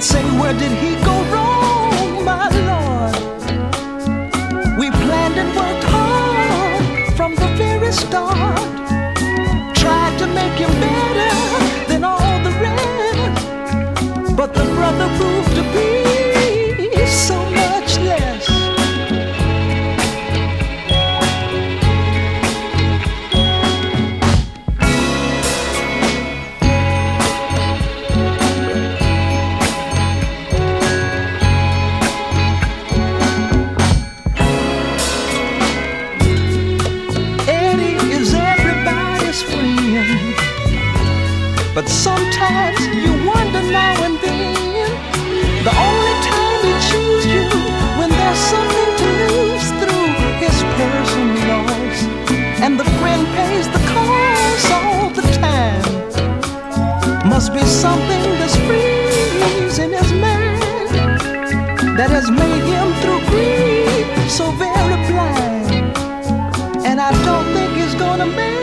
Say, where did he go wrong, my Lord? We planned and worked hard from the very start. Tried to make him better than all the rest, but the brother proved to be so much less. But sometimes you wonder now and then, the only time he chooses you when there's something to lose through his personal loss, and the friend pays the cost all the time. Must be something that's freezing his mind that has made him through grief so very blind, and I don't think he's gonna make